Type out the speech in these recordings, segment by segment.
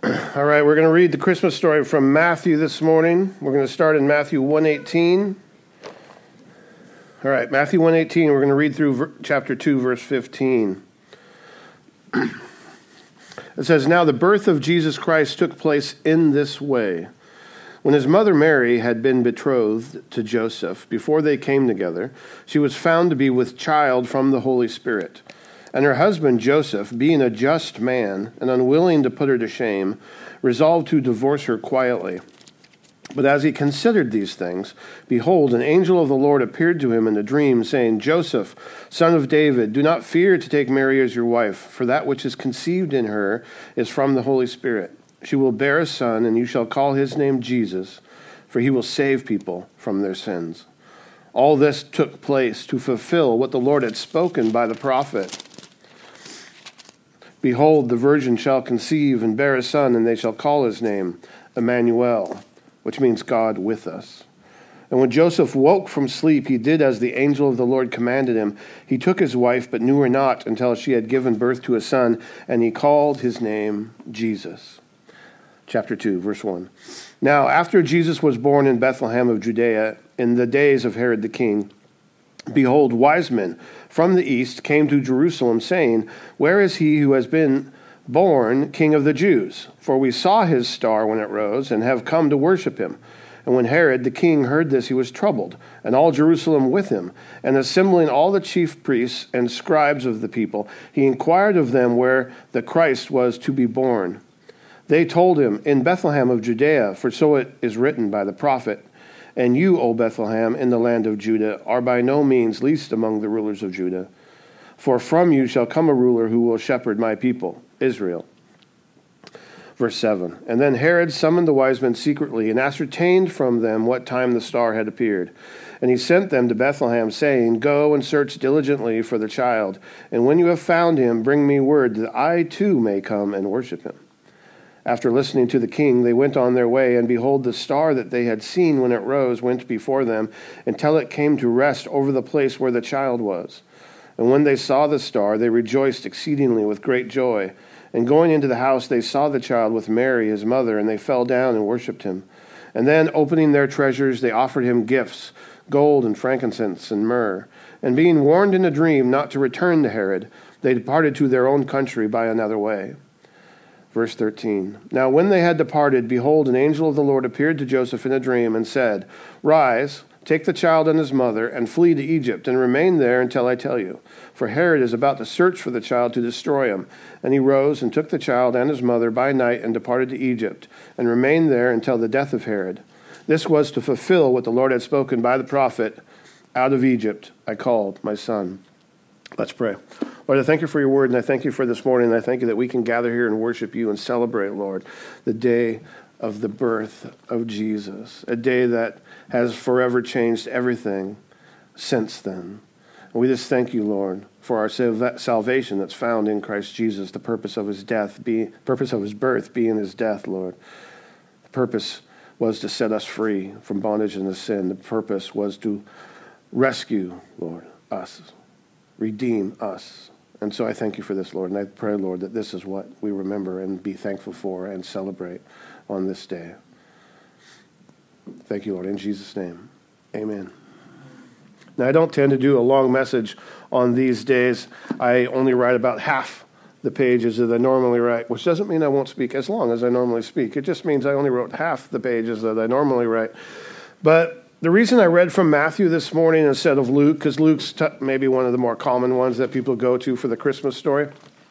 All right, we're going to read the Christmas story from Matthew this morning. We're going to start in Matthew 1:18. All right, Matthew 1:18, we're going to read through chapter 2, verse 15. It says, "Now the birth of Jesus Christ took place in this way. When his mother Mary had been betrothed to Joseph, before they came together, she was found to be with child from the Holy Spirit. And her husband Joseph, being a just man and unwilling to put her to shame, resolved to divorce her quietly. But as he considered these things, behold, an angel of the Lord appeared to him in a dream, saying, 'Joseph, son of David, do not fear to take Mary as your wife, for that which is conceived in her is from the Holy Spirit. She will bear a son, and you shall call his name Jesus, for he will save people from their sins.' All this took place to fulfill what the Lord had spoken by the prophet. 'Behold, the virgin shall conceive and bear a son, and they shall call his name Emmanuel,' which means God with us. And when Joseph woke from sleep, he did as the angel of the Lord commanded him. He took his wife, but knew her not until she had given birth to a son, and he called his name Jesus." Chapter 2, verse 1. "Now, after Jesus was born in Bethlehem of Judea, in the days of Herod the king, behold, wise men from the east came to Jerusalem, saying, 'Where is he who has been born King of the Jews? For we saw his star when it rose, and have come to worship him.' And when Herod the king heard this, he was troubled, and all Jerusalem with him. And assembling all the chief priests and scribes of the people, he inquired of them where the Christ was to be born. They told him, 'In Bethlehem of Judea, for so it is written by the prophet, and you, O Bethlehem, in the land of Judah, are by no means least among the rulers of Judah. For from you shall come a ruler who will shepherd my people, Israel.'" Verse 7. "And then Herod summoned the wise men secretly, and ascertained from them what time the star had appeared. And he sent them to Bethlehem, saying, 'Go and search diligently for the child, and when you have found him, bring me word, that I too may come and worship him.' After listening to the king, they went on their way, and behold, the star that they had seen when it rose went before them, until it came to rest over the place where the child was. And when they saw the star, they rejoiced exceedingly with great joy. And going into the house, they saw the child with Mary, his mother, and they fell down and worshipped him. And then, opening their treasures, they offered him gifts, gold and frankincense and myrrh. And being warned in a dream not to return to Herod, they departed to their own country by another way." Verse 13. "Now when they had departed, behold, an angel of the Lord appeared to Joseph in a dream and said, 'Rise, take the child and his mother, and flee to Egypt, and remain there until I tell you. For Herod is about to search for the child to destroy him.' And he rose and took the child and his mother by night and departed to Egypt, and remained there until the death of Herod. This was to fulfill what the Lord had spoken by the prophet, 'Out of Egypt I called my son.'" Let's pray. Lord, I thank you for your word, and I thank you for this morning, and I thank you that we can gather here and worship you and celebrate, Lord, the day of the birth of Jesus, a day that has forever changed everything since then. And we just thank you, Lord, for our salvation that's found in Christ Jesus, the purpose of his birth being his death, Lord. The purpose was to set us free from bondage and sin. The purpose was to rescue, Lord, us, redeem us. And so I thank you for this, Lord, and I pray, Lord, that this is what we remember and be thankful for and celebrate on this day. Thank you, Lord, in Jesus' name, amen. Now, I don't tend to do a long message on these days. I only write about half the pages that I normally write, which doesn't mean I won't speak as long as I normally speak. It just means I only wrote half the pages that I normally write. But the reason I read from Matthew this morning instead of Luke, because Luke's maybe one of the more common ones that people go to for the Christmas story,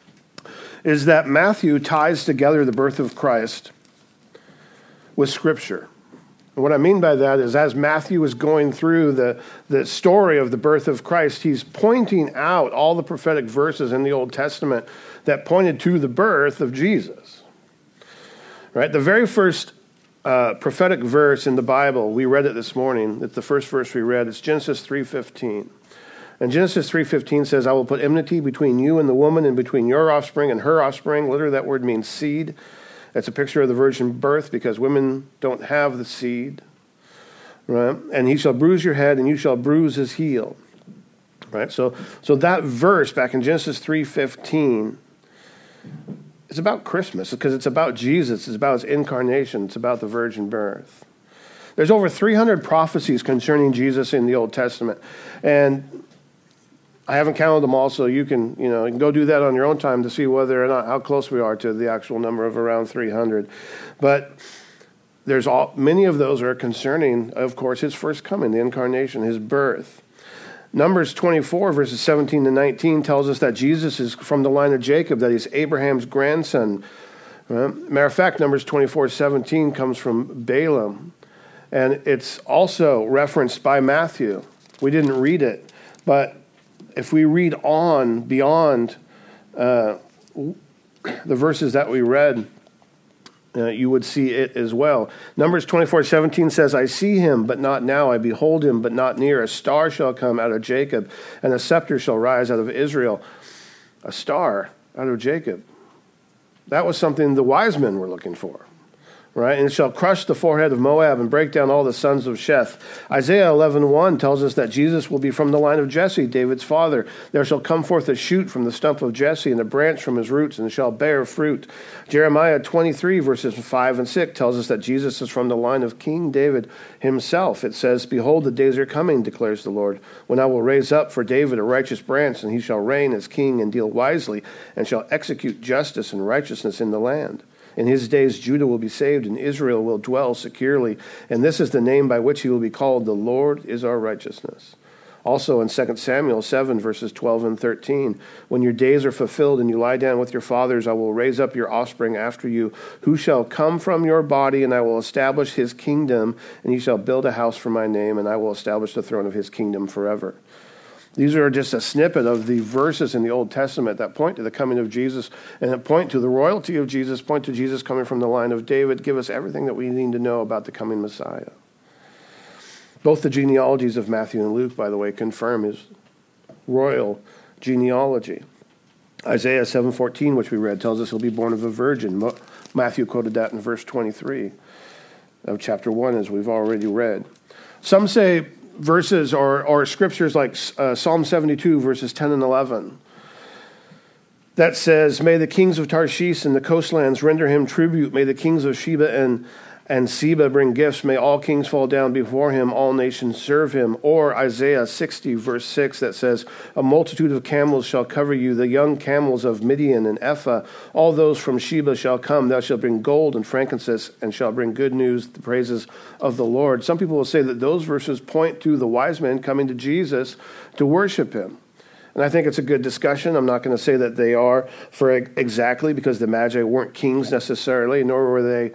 is that Matthew ties together the birth of Christ with Scripture. And what I mean by that is as Matthew is going through the story of the birth of Christ, he's pointing out all the prophetic verses in the Old Testament that pointed to the birth of Jesus. Right? The very first prophetic verse in the Bible, we read it this morning. It's the first verse we read. It's Genesis 3:15. And Genesis 3:15 says, "I will put enmity between you and the woman, and between your offspring and her offspring." Literally, that word means seed. It's a picture of the virgin birth because women don't have the seed. Right? "And he shall bruise your head, and you shall bruise his heel." Right? So that verse back in Genesis 3:15 It's about Christmas because it's about Jesus. It's about his incarnation. It's about the virgin birth. There's over 300 prophecies concerning Jesus in the Old Testament. And I haven't counted them all, so you can go do that on your own time to see whether or not how close we are to the actual number of around 300. But many of those are concerning, of course, his first coming, the incarnation, his birth. Numbers 24, verses 17 to 19 tells us that Jesus is from the line of Jacob, that he's Abraham's grandson. Matter of fact, Numbers 24:17 comes from Balaam. And it's also referenced by Matthew. We didn't read it, but if we read on beyond the verses that we read, you would see it as well. Numbers 24:17 says, I see him, but not now. I behold him, but not near. A star shall come out of Jacob, and a scepter shall rise out of Israel. A star out of Jacob. That was something the wise men were looking for. Right? And it shall crush the forehead of Moab and break down all the sons of Sheth. Isaiah 11:1 tells us that Jesus will be from the line of Jesse, David's father. There shall come forth a shoot from the stump of Jesse, and a branch from his roots, and shall bear fruit. Jeremiah 23, verses 5 and 6 tells us that Jesus is from the line of King David himself. It says, Behold, the days are coming, declares the Lord, when I will raise up for David a righteous branch, and he shall reign as king and deal wisely, and shall execute justice and righteousness in the land. In his days, Judah will be saved, and Israel will dwell securely. And this is the name by which he will be called, the Lord is our righteousness. Also in 2 Samuel 7, verses 12 and 13, when your days are fulfilled and you lie down with your fathers, I will raise up your offspring after you, who shall come from your body, and I will establish his kingdom, and he shall build a house for my name, and I will establish the throne of his kingdom forever. These are just a snippet of the verses in the Old Testament that point to the coming of Jesus and that point to the royalty of Jesus, point to Jesus coming from the line of David, give us everything that we need to know about the coming Messiah. Both the genealogies of Matthew and Luke, by the way, confirm his royal genealogy. Isaiah 7:14, which we read, tells us he'll be born of a virgin. Matthew quoted that in verse 23 of chapter 1, as we've already read. Some say verses or scriptures like Psalm 72, verses 10 and 11, that says, May the kings of Tarshish and the coastlands render him tribute. May the kings of Sheba and Seba bring gifts. May all kings fall down before him, all nations serve him. Or Isaiah 60, verse 6, that says, A multitude of camels shall cover you, the young camels of Midian and Ephah. All those from Sheba shall come. Thou shalt bring gold and frankincense, and shall bring good news, the praises of the Lord. Some people will say that those verses point to the wise men coming to Jesus to worship him. And I think it's a good discussion. I'm not going to say that they are for exactly, because the Magi weren't kings necessarily, nor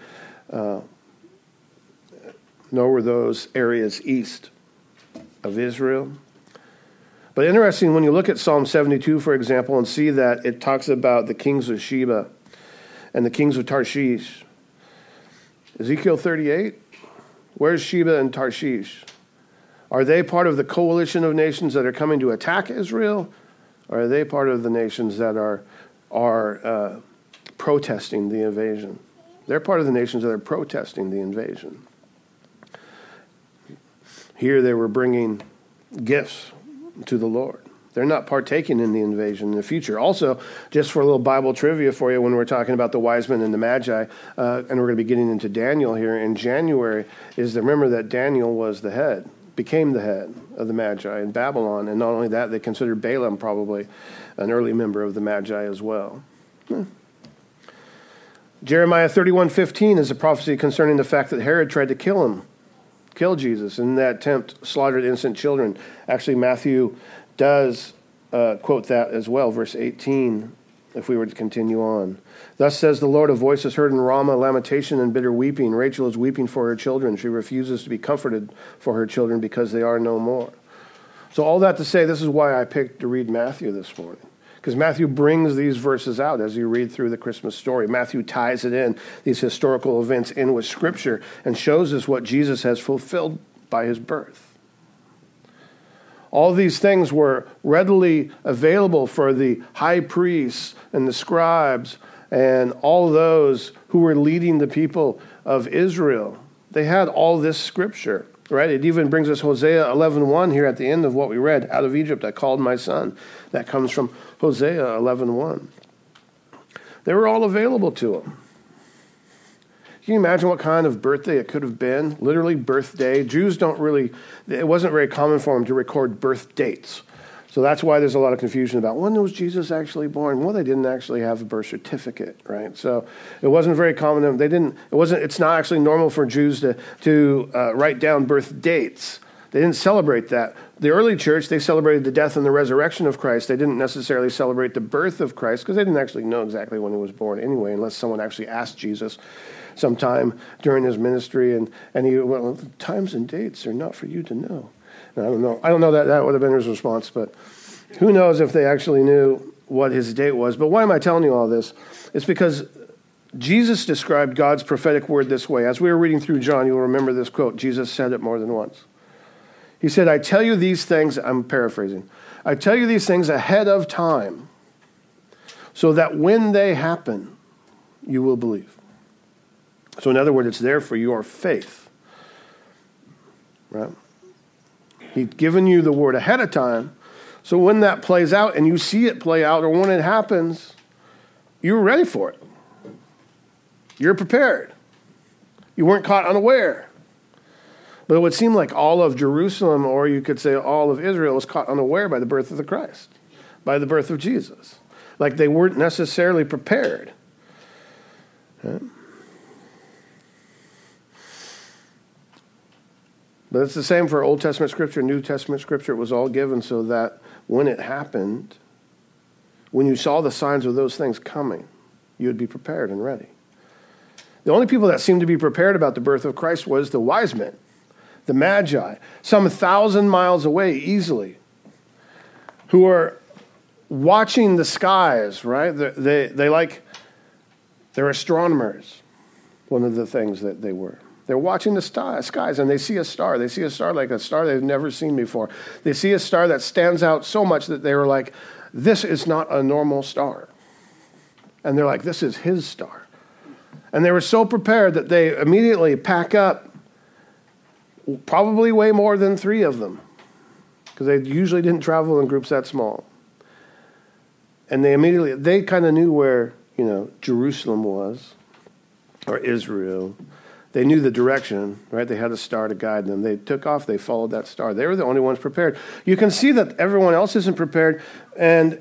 were those areas east of Israel. But interesting, when you look at Psalm 72, for example, and see that it talks about the kings of Sheba and the kings of Tarshish. Ezekiel 38, where's Sheba and Tarshish? Are they part of the coalition of nations that are coming to attack Israel? Or are they part of the nations that are protesting the invasion? They're part of the nations that are protesting the invasion. Here they were bringing gifts to the Lord. They're not partaking in the invasion in the future. Also, just for a little Bible trivia for you, when we're talking about the wise men and the Magi, and we're going to be getting into Daniel here in January, is to remember that Daniel was the head, became the head of the Magi in Babylon. And not only that, they considered Balaam probably an early member of the Magi as well. Jeremiah 31:15 is a prophecy concerning the fact that Herod tried to kill Jesus, and in that attempt slaughtered innocent children. Actually, Matthew does quote that as well, verse 18, if we were to continue on. Thus says the Lord, a voice is heard in Ramah, lamentation and bitter weeping. Rachel is weeping for her children. She refuses to be comforted for her children because they are no more. So all that to say, this is why I picked to read Matthew this morning. Because Matthew brings these verses out as you read through the Christmas story. Matthew ties it in, these historical events, in with Scripture and shows us what Jesus has fulfilled by his birth. All these things were readily available for the high priests and the scribes and all those who were leading the people of Israel. They had all this Scripture. Right? It even brings us Hosea 11:1 here at the end of what we read. Out of Egypt I called my son. That comes from Hosea 11:1. They were all available to him. Can you imagine what kind of birthday it could have been? Literally birthday. Jews it wasn't very common for them to record birth dates. So that's why there's a lot of confusion about when was Jesus actually born? Well, they didn't actually have a birth certificate, right? So it wasn't very common. It's not actually normal for Jews to write down birth dates. They didn't celebrate that. The early church, they celebrated the death and the resurrection of Christ. They didn't necessarily celebrate the birth of Christ because they didn't actually know exactly when he was born anyway, unless someone actually asked Jesus sometime during his ministry, and he well, times and dates are not for you to know. And I don't know that would have been his response, but who knows if they actually knew what his date was. But why am I telling you all this? It's because Jesus described God's prophetic word this way. As we were reading through John, you'll remember this quote. Jesus said it more than once. He said, I tell you these things, I'm paraphrasing, I tell you these things ahead of time, so that when they happen, you will believe. So in other words, it's there for your faith, right? He's given you the word ahead of time, so when that plays out and you see it play out, or when it happens, you're ready for it. You're prepared. You weren't caught unaware. But it would seem like all of Jerusalem, or you could say all of Israel, was caught unaware by the birth of the Christ, by the birth of Jesus. Like they weren't necessarily prepared. Okay? But it's the same for Old Testament Scripture, New Testament Scripture. It was all given so that when it happened, when you saw the signs of those things coming, you would be prepared and ready. The only people that seemed to be prepared about the birth of Christ was the wise men, the Magi, some 1,000 miles away easily, who are watching the skies, right? They're astronomers, one of the things that they were. They're watching the skies, and they see a star. They see a star like a star they've never seen before. They see a star that stands out so much that they were like, this is not a normal star. And they're like, this is his star. And they were so prepared that they immediately pack up probably way more than 3 of them, because they usually didn't travel in groups that small. And they kind of knew where, Jerusalem was, or Israel. They knew the direction, right? They had a star to guide them. They took off. They followed that star. They were the only ones prepared. You can see that everyone else isn't prepared, and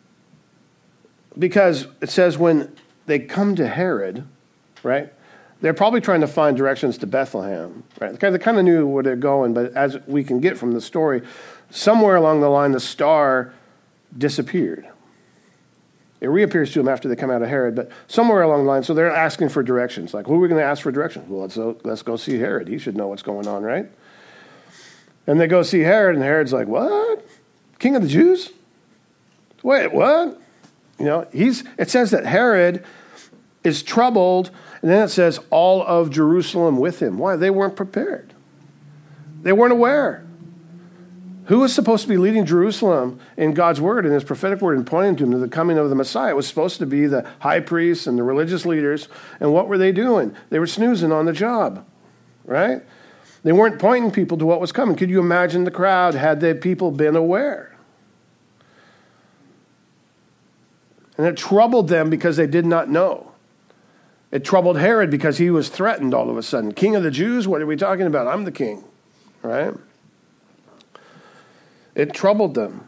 because it says when they come to Herod, right? They're probably trying to find directions to Bethlehem, right? They kind of knew where they're going, but as we can get from the story, somewhere along the line, the star disappeared. It reappears to them after they come out of Herod, but somewhere along the line, so they're asking for directions. Like, who are we going to ask for directions? Well, let's go see Herod. He should know what's going on, right? And they go see Herod, and Herod's like, what? King of the Jews? Wait, what? It says that Herod is troubled, and then it says all of Jerusalem with him. Why? They weren't prepared. They weren't aware. Who was supposed to be leading Jerusalem in God's word, in his prophetic word, and pointing to him to the coming of the Messiah? It was supposed to be the high priests and the religious leaders. And what were they doing? They were snoozing on the job, right? They weren't pointing people to what was coming. Could you imagine the crowd had the people been aware? And it troubled them because they did not know. It troubled Herod because he was threatened all of a sudden. King of the Jews? What are we talking about? I'm the king, right? It troubled them.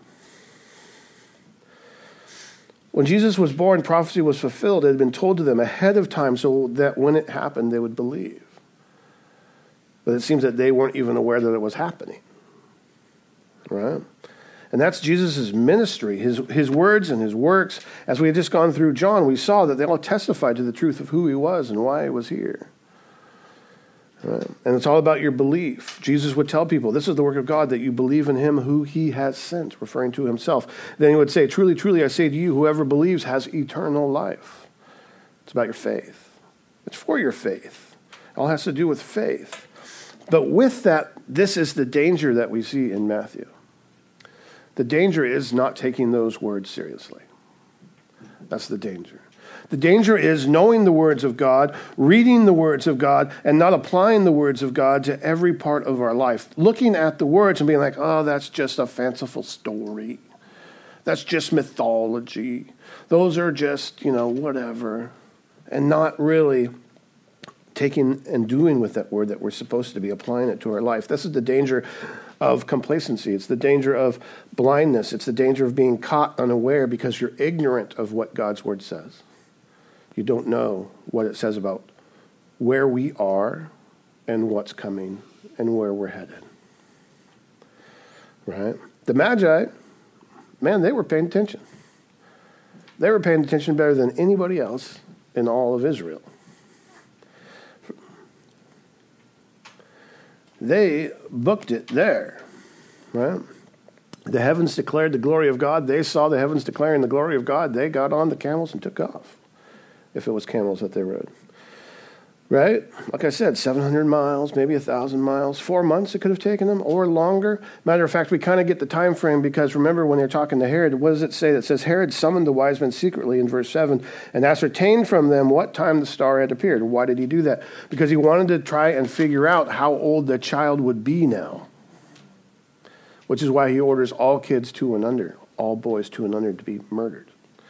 When Jesus was born, prophecy was fulfilled. It had been told to them ahead of time so that when it happened, they would believe. But it seems that they weren't even aware that it was happening. Right? And that's Jesus' ministry, his words and his works. As we had just gone through John, we saw that they all testified to the truth of who he was and why he was here. Right? And it's all about your belief. Jesus would tell people, this is the work of God, that you believe in him who he has sent, referring to himself. Then he would say, truly, truly, I say to you, whoever believes has eternal life. It's about your faith. It's for your faith. It all has to do with faith. But with that, this is the danger that we see in Matthew. The danger is not taking those words seriously. That's the danger. The danger is knowing the words of God, reading the words of God, and not applying the words of God to every part of our life. Looking at the words and being like, oh, that's just a fanciful story. That's just mythology. those are just, whatever, and not really taking and doing with that word that we're supposed to be, applying it to our life. This is the danger of complacency. It's the danger of blindness. It's the danger of being caught unaware because you're ignorant of what God's word says. You don't know what it says about where we are and what's coming and where we're headed. Right? The Magi, man, they were paying attention. They were paying attention better than anybody else in all of Israel. They booked it there, right? The heavens declared the glory of God. They saw the heavens declaring the glory of God. They got on the camels and took off, if it was camels that they rode. Right? Like I said, 700 miles, maybe 1,000 miles, 4 months it could have taken them, or longer. Matter of fact, we kind of get the time frame because remember when they're talking to Herod, what does it say? It says Herod summoned the wise men secretly in verse 7 and ascertained from them what time the star had appeared. Why did he do that? Because he wanted to try and figure out how old the child would be now, which is why he orders all kids 2 and under, all boys 2 and under to be murdered.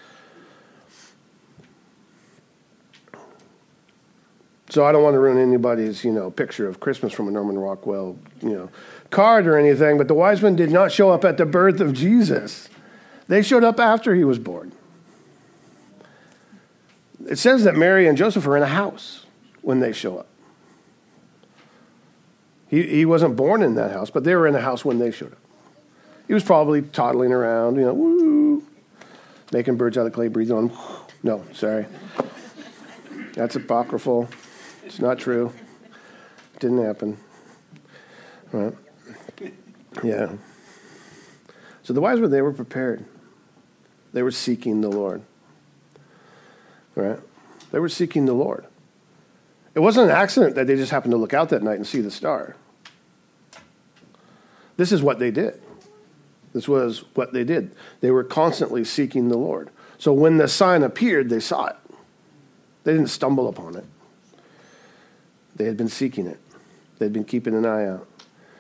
So I don't want to ruin anybody's, picture of Christmas from a Norman Rockwell, card or anything, but the wise men did not show up at the birth of Jesus. They showed up after he was born. It says that Mary and Joseph are in a house when they show up. He wasn't born in that house, but they were in a house when they showed up. He was probably toddling around, woo, making birds out of clay, breathing on. No, sorry. That's apocryphal. It's not true. It didn't happen. Right? Yeah. So the wise men, they were prepared. They were seeking the Lord. Right? They were seeking the Lord. It wasn't an accident that they just happened to look out that night and see the star. This is what they did. This was what they did. They were constantly seeking the Lord. So when the sign appeared, they saw it. They didn't stumble upon it. They had been seeking it. They'd been keeping an eye out.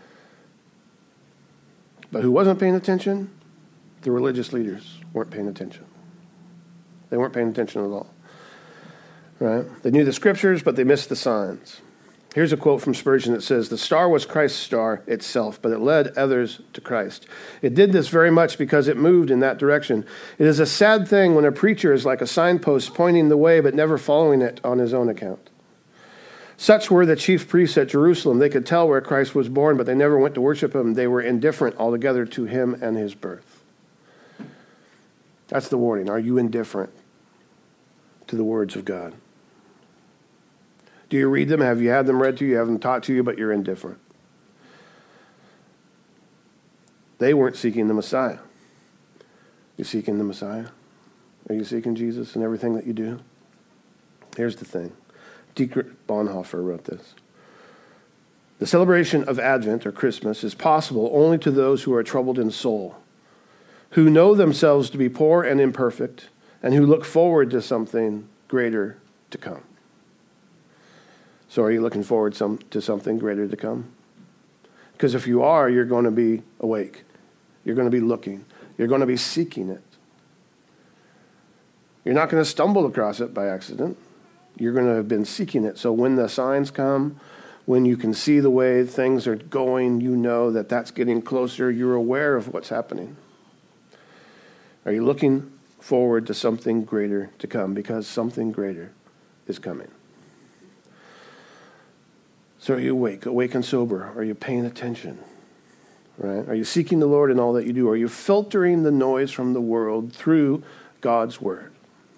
But who wasn't paying attention? The religious leaders weren't paying attention. They weren't paying attention at all. Right? They knew the scriptures, but they missed the signs. Here's a quote from Spurgeon that says, "The star was Christ's star itself, but it led others to Christ. It did this very much because it moved in that direction. It is a sad thing when a preacher is like a signpost pointing the way, but never following it on his own account. Such were the chief priests at Jerusalem. They could tell where Christ was born, but they never went to worship him. They were indifferent altogether to him and his birth." That's the warning. Are you indifferent to the words of God? Do you read them? Have you had them read to you? Have them taught to you, but you're indifferent? They weren't seeking the Messiah. You seeking the Messiah? Are you seeking Jesus in everything that you do? Here's the thing. Dietrich Bonhoeffer wrote this. The celebration of Advent, or Christmas, is possible only to those who are troubled in soul, who know themselves to be poor and imperfect, and who look forward to something greater to come. So are you looking forward to something greater to come? Because if you are, you're going to be awake. You're going to be looking. You're going to be seeking it. You're not going to stumble across it by accident. You're going to have been seeking it. So when the signs come, when you can see the way things are going, you know that that's getting closer. You're aware of what's happening. Are you looking forward to something greater to come? Because something greater is coming. So are you awake and sober? Are you paying attention? Right? Are you seeking the Lord in all that you do? Are you filtering the noise from the world through God's word?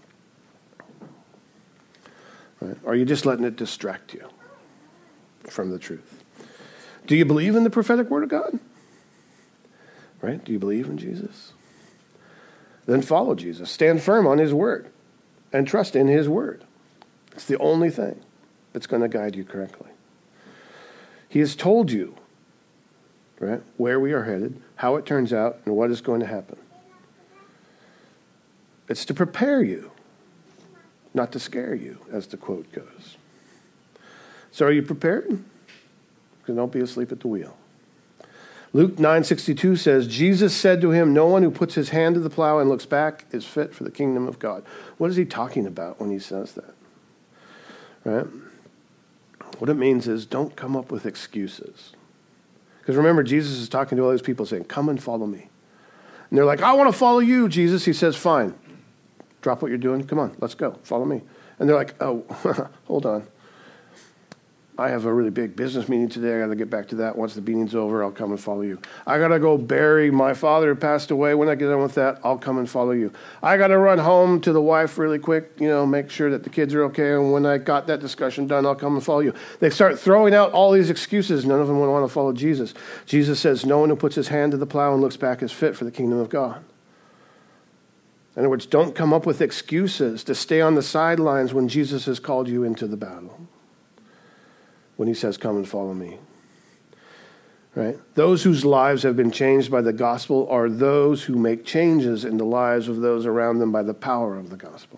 Right? Are you just letting it distract you from the truth? Do you believe in the prophetic word of God? Right? Do you believe in Jesus? Then follow Jesus. Stand firm on his word and trust in his word. It's the only thing that's going to guide you correctly. He has told you, right, where we are headed, how it turns out, and what is going to happen. It's to prepare you, not to scare you, as the quote goes. So are you prepared? Because don't be asleep at the wheel. Luke 9:62 says, Jesus said to him, no one who puts his hand to the plow and looks back is fit for the kingdom of God. What is he talking about when he says that? Right? What it means is don't come up with excuses. Because remember, Jesus is talking to all these people saying, come and follow me. And they're like, I want to follow you, Jesus. He says, fine. Drop what you're doing. Come on, let's go. Follow me. And they're like, oh, hold on. I have a really big business meeting today. I got to get back to that. Once the meeting's over, I'll come and follow you. I got to go bury my father who passed away. When I get done with that, I'll come and follow you. I got to run home to the wife really quick, make sure that the kids are okay. And when I got that discussion done, I'll come and follow you. They start throwing out all these excuses. None of them want to follow Jesus. Jesus says, no one who puts his hand to the plow and looks back is fit for the kingdom of God. In other words, don't come up with excuses to stay on the sidelines when Jesus has called you into the battle. When he says, come and follow me. Right? Those whose lives have been changed by the gospel are those who make changes in the lives of those around them by the power of the gospel.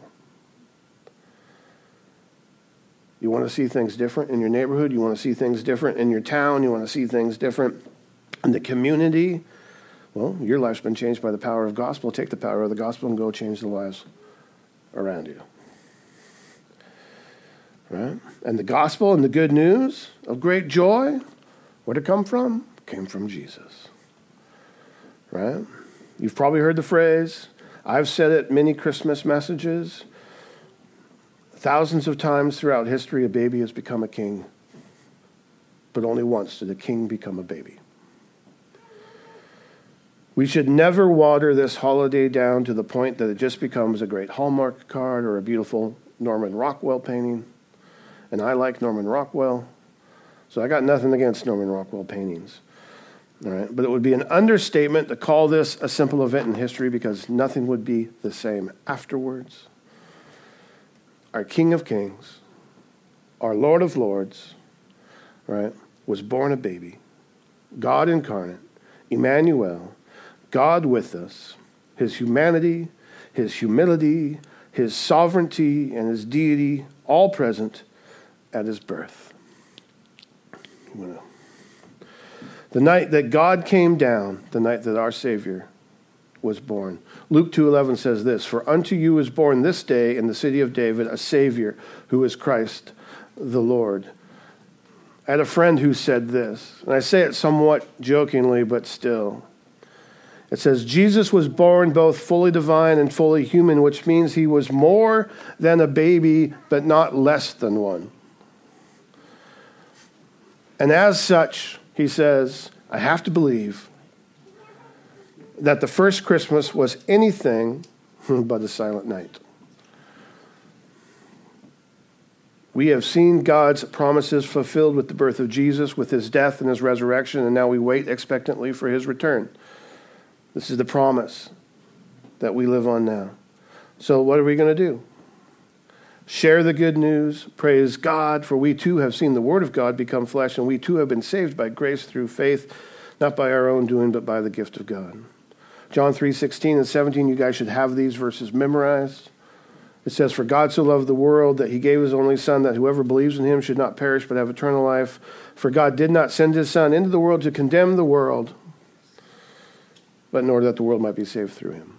You want to see things different in your neighborhood? You want to see things different in your town? You want to see things different in the community? Well, your life's been changed by the power of the gospel. Take the power of the gospel and go change the lives around you. Right? And the gospel and the good news of great joy, where'd it come from? It came from Jesus. Right? You've probably heard the phrase. I've said it many Christmas messages. Thousands of times throughout history, a baby has become a king. But only once did a king become a baby. We should never water this holiday down to the point that it just becomes a great Hallmark card or a beautiful Norman Rockwell painting. And I like Norman Rockwell, so I got nothing against Norman Rockwell paintings. All right? But it would be an understatement to call this a simple event in history because nothing would be the same afterwards. Our King of Kings, our Lord of Lords, right, was born a baby, God incarnate, Emmanuel, God with us, his humanity, his humility, his sovereignty, and his deity, all present at his birth. The night that God came down, the night that our Savior was born. Luke 2:11 says this, for unto you is born this day in the city of David a Savior who is Christ the Lord. I had a friend who said this, and I say it somewhat jokingly, but still. It says, Jesus was born both fully divine and fully human, which means he was more than a baby, but not less than one. And as such, he says, I have to believe that the first Christmas was anything but a silent night. We have seen God's promises fulfilled with the birth of Jesus, with his death and his resurrection, and now we wait expectantly for his return. This is the promise that we live on now. So what are we going to do? Share the good news. Praise God, for we too have seen the word of God become flesh, and we too have been saved by grace through faith, not by our own doing, but by the gift of God. John 3:16 and 17, you guys should have these verses memorized. It says, for God so loved the world that he gave his only son, that whoever believes in him should not perish but have eternal life. For God did not send his son into the world to condemn the world, but in order that the world might be saved through him.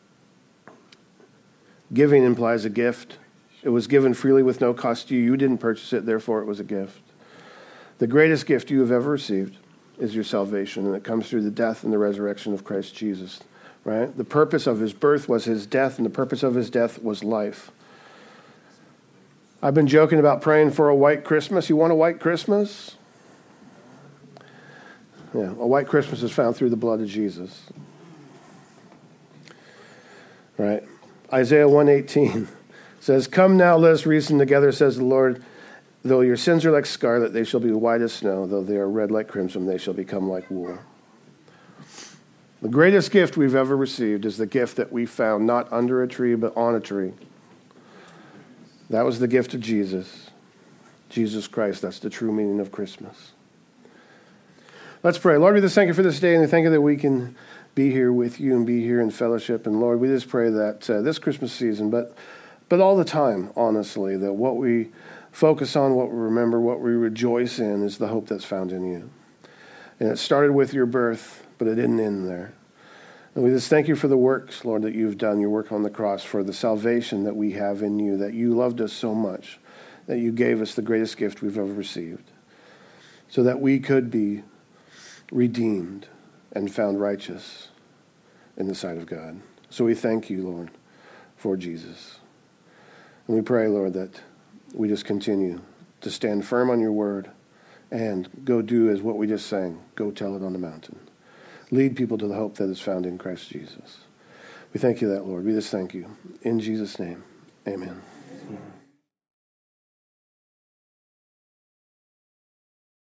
Giving implies a gift. It was given freely with no cost to you. You didn't purchase it, therefore it was a gift. The greatest gift you have ever received is your salvation, and it comes through the death and the resurrection of Christ Jesus. Right? The purpose of his birth was his death, and the purpose of his death was life. I've been joking about praying for a white Christmas. You want a white Christmas? Yeah, a white Christmas is found through the blood of Jesus. Right? Isaiah 1:18 says, come now, let us reason together, says the Lord. Though your sins are like scarlet, they shall be white as snow. Though they are red like crimson, they shall become like wool. The greatest gift we've ever received is the gift that we found not under a tree, but on a tree. That was the gift of Jesus. Jesus Christ. That's the true meaning of Christmas. Let's pray. Lord, we just thank you for this day, and we thank you that we can be here with you and be here in fellowship. And Lord, we just pray that this Christmas season, but all the time, honestly, that what we focus on, what we remember, what we rejoice in is the hope that's found in you. And it started with your birth, but it didn't end there. And we just thank you for the works, Lord, that you've done, your work on the cross, for the salvation that we have in you, that you loved us so much, that you gave us the greatest gift we've ever received, so that we could be redeemed and found righteous in the sight of God. So we thank you, Lord, for Jesus. And we pray, Lord, that we just continue to stand firm on your word and go do as what we just sang. Go tell it on the mountain. Lead people to the hope that is found in Christ Jesus. We thank you that, Lord. We just thank you. In Jesus' name, amen.